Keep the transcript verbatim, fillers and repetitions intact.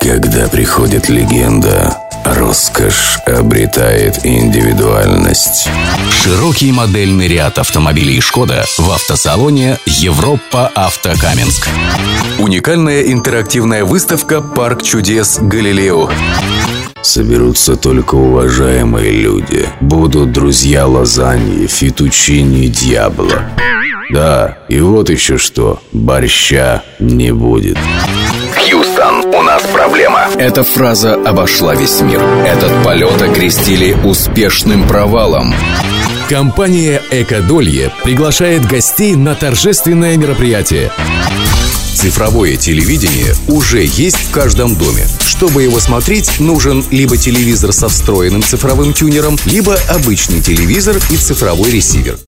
Когда приходит легенда, роскошь обретает индивидуальность. Широкий модельный ряд автомобилей «Шкода» в автосалоне «Европа Авто Каменск». Уникальная интерактивная выставка «Парк чудес Галилео». Соберутся только уважаемые люди. Будут друзья лазаньи, фетучини, дьябло. Да, и вот еще что. Борща не будет. Хьюстон, у нас проблема. Эта фраза обошла весь мир. Этот полет окрестили успешным провалом. Компания «Экодолье» приглашает гостей на торжественное мероприятие. Цифровое телевидение уже есть в каждом доме. Чтобы его смотреть, нужен либо телевизор со встроенным цифровым тюнером, либо обычный телевизор и цифровой ресивер.